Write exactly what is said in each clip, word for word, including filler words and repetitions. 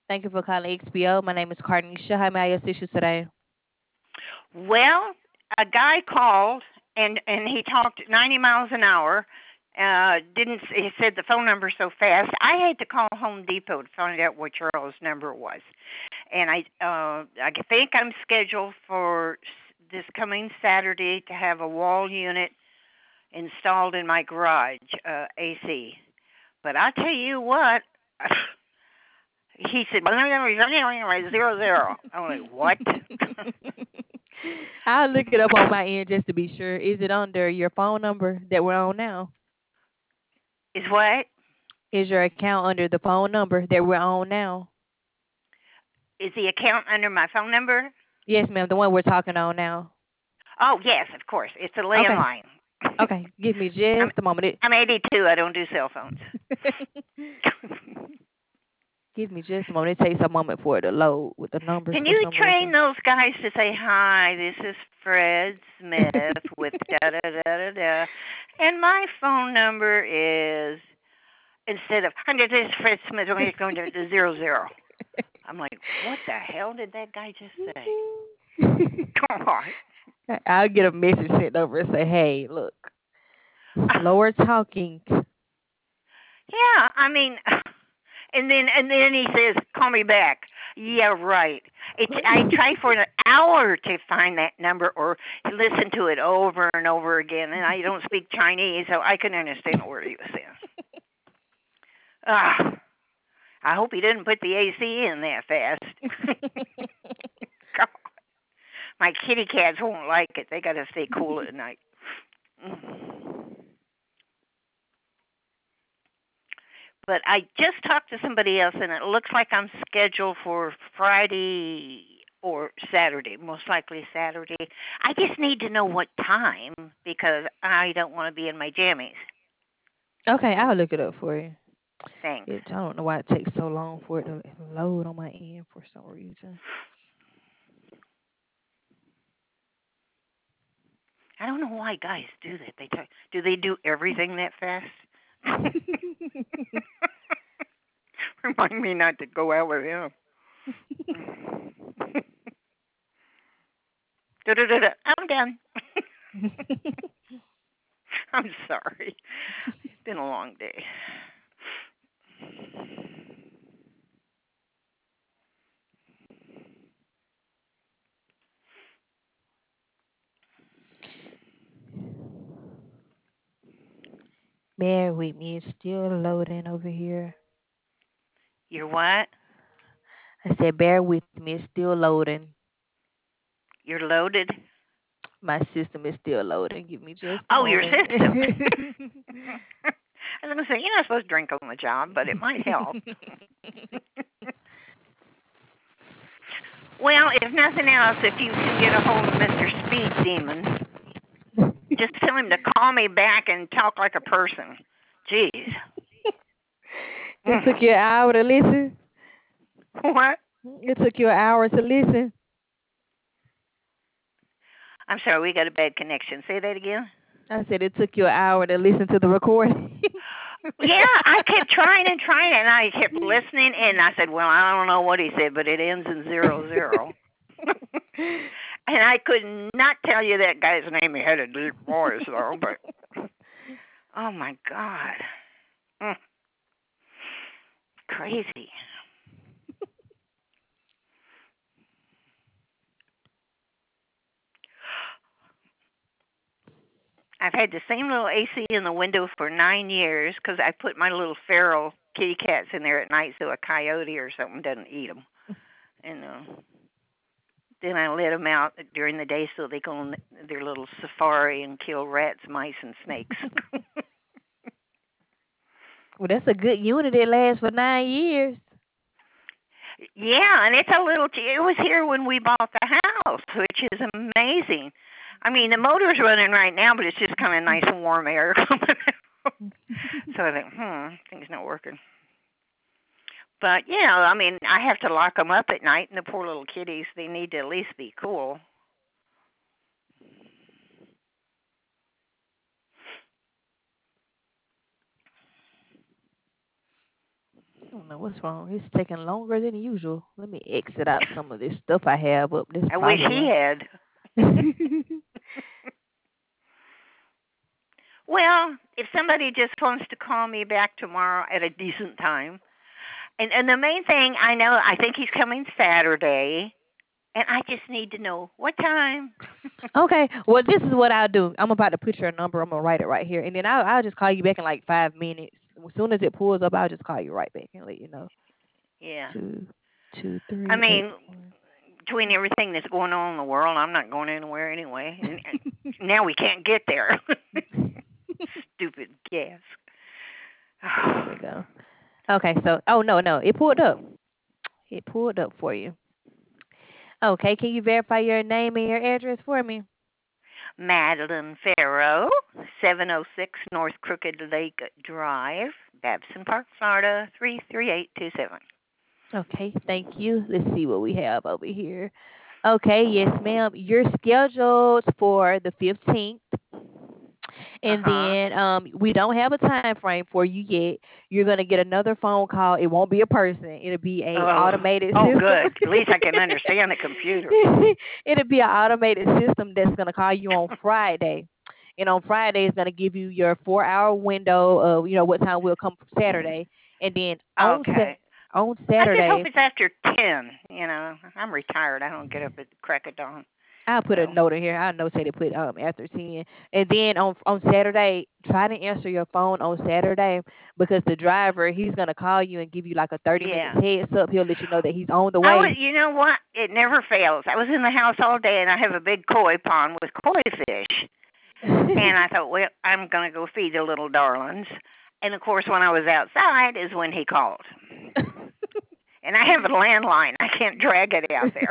Thank you for calling X P O. My name is Carnisha. How may I assist you today? Well, a guy called and and he talked ninety miles an hour. Uh, didn't he said the phone number so fast? I had to call Home Depot to find out what Charles' number was, and I uh I think I'm scheduled for this coming Saturday to have a wall unit installed in my garage, uh, A C. But I tell you what, he said zero zero. I'm like, what? I'll look it up on my end just to be sure. Is it under your phone number that we're on now? Is what? Is your account under the phone number that we're on now? Is the account under my phone number? Yes, ma'am. The one we're talking on now. Oh yes, of course. It's a Okay. landline. Okay. Give me I'm just a moment. It, I'm eighty-two. I don't do cell phones. give me just a moment. It takes a moment for it to load with the numbers Can for you some train reason. those guys to say hi? This is Fred Smith with da da da da da, and my phone number is instead of hundred. This is Fred Smith. We're going to the zero zero. I'm like, what the hell did that guy just say? Come on. I'll get a message sent over and say, "Hey, look, slower talking." Yeah, I mean, and then and then he says, "Call me back." Yeah, right. It's I tried for an hour to find that number or listen to it over and over again, and I don't speak Chinese, so I couldn't understand a word he was saying. Ah, I hope he didn't put the A C in that fast. God, my kitty cats won't like it. They got to stay cool at night. Mm. But I just talked to somebody else, and it looks like I'm scheduled for Friday or Saturday, most likely Saturday. I just need to know what time because I don't want to be in my jammies. Okay, I'll look it up for you. Thanks. It, I don't know why it takes so long for it to load on my end for some reason. I don't know why guys do that. They talk, do they do everything that fast? Remind me not to go out with him. Da-da-da-da. I'm done. I'm sorry. It's been a long day. Bear with me, it's still loading over here. You're what? I said, bear with me, it's still loading. You're loaded? My system is still loading. Give me just a Oh, your moment. system. I was going to say, you're not supposed to drink on the job, but it might help. Well, if nothing else, if you can get a hold of Mister Speed Demon, just tell him to call me back and talk like a person. Jeez. It took you an hour to listen. What? It took you an hour to listen. I'm sorry, we got a bad connection. Say that again. I said it took you an hour to listen to the recording. Yeah, I kept trying and trying, and I kept listening, and I said, "Well, I don't know what he said, but it ends in zero zero." And I could not tell you that guy's name. He had a deep voice, though. But oh my God, mm, crazy. I've had the same little A C in the window for nine years because I put my little feral kitty cats in there at night so a coyote or something doesn't eat them. And uh, then I let them out during the day so they go on their little safari and kill rats, mice, and snakes. Well, that's a good unit. It lasts for nine years. Yeah, and it's a little. It was here when we bought the house, which is amazing. I mean, the motor's running right now, but it's just kind of nice and warm air coming out. So I think, hmm, things not working. But you know, I mean, I have to lock them up at night, and the poor little kitties, they need to at least be cool. don't know what's wrong. It's taking longer than usual. Let me exit out some of this stuff I have up this I wish he follower. had. Well, if somebody just wants to call me back tomorrow at a decent time, and and the main thing I know, I think he's coming Saturday, and I just need to know what time. Okay. Well, this is what I'll do. I'm about to put your number. I'm gonna write it right here, and then I'll I'll just call you back in like five minutes. As soon as it pulls up, I'll just call you right back and let you know. Yeah. Two, two, I three, eight, mean, one. between everything that's going on in the world, I'm not going anywhere anyway. And and now we can't get there. Stupid gas. There we go. Okay. So, oh no, no, it pulled up. It pulled up for you. Okay. Can you verify your name and your address for me? Madeline Farrow, seven oh six North Crooked Lake Drive, Babson Park, Florida, three three eight two seven. Okay. Thank you. Let's see what we have over here. Okay. Yes, ma'am. You're scheduled for the fifteenth. And Uh-huh. then um we don't have a time frame for you yet. You're gonna get another phone call. It won't be a person. It'll be a Oh, automated oh, system. good. At least I can understand the computer. It'll be an automated system that's gonna call you on Friday. And on Friday it's gonna give you your four hour window of, you know, what time will come Saturday. And then on Sa- Okay. on I just hope Saturday, it's after ten. You know, I'm retired. I don't get up at the crack of dawn. I'll put a So, note in here. I'll notate to put um after ten. And then on on Saturday, try to answer your phone on Saturday because the driver he's gonna call you and give you like a thirty minutes yeah. heads up. He'll let you know that he's on the I was, way. you know what? It never fails. I was in the house all day, and I have a big koi pond with koi fish. And I thought, well, I'm going to go feed the little darlings. And of course, when I was outside is when he called. And I have a landline. I can't drag it out there.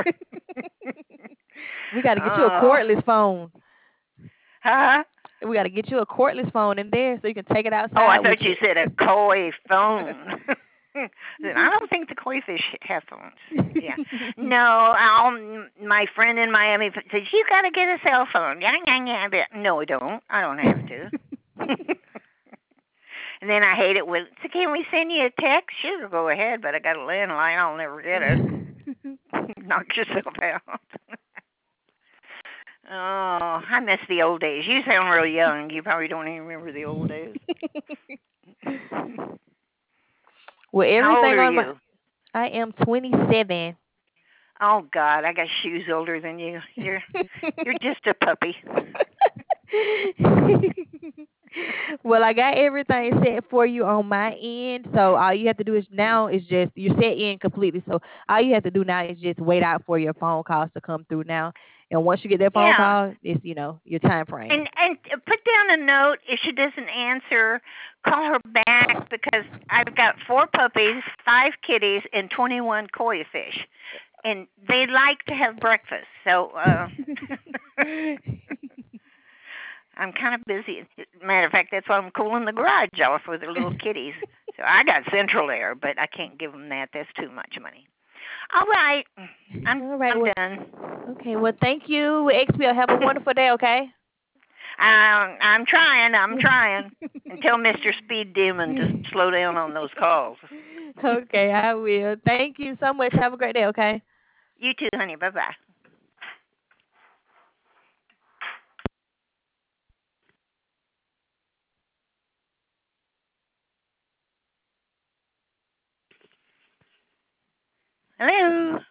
We got to get you a Oh, cordless phone. huh? We got to get you a cordless phone in there so you can take it Oh, I outside with thought you. you said a koi phone. I don't think the koi fish have phones. Yeah. No, I'll, my friend in Miami says, you got to get a cell phone. Yeah, yeah, yeah. But no, I don't. I don't have to. And then I hate it when, so can we send you a text? Sure, go ahead, but I got a landline. I'll never get it. Knock yourself out. Oh, I miss the old days. You sound real young. You probably don't even remember the old days. Well, How old everything are on my you? I am twenty-seven. Oh God, I got shoes older than you. You're you're just a puppy. Well, I got everything set for you on my end. So all you have to do is now is just you're set in completely. So all you have to do now is just wait out for your phone calls to come through now. And once you get that phone Yeah. call, it's you know your time frame. And and put down a note if she doesn't answer, call her back because I've got four puppies, five kitties, and twenty-one koi fish, and they like to have breakfast. So uh, I'm kind of busy. Matter of fact, that's why I'm cooling the garage off with the little kitties. So I got central air, but I can't give them that. That's too much money. All right, I'm All right. I'm Well, done. okay. Well, thank you, X P L. Have a wonderful day. Okay. Um, I'm trying. I'm trying. And tell Mister Speed Demon to slow down on those calls. Okay, I will. Thank you so much. Have a great day. Okay. You too, honey. Bye bye. Hello.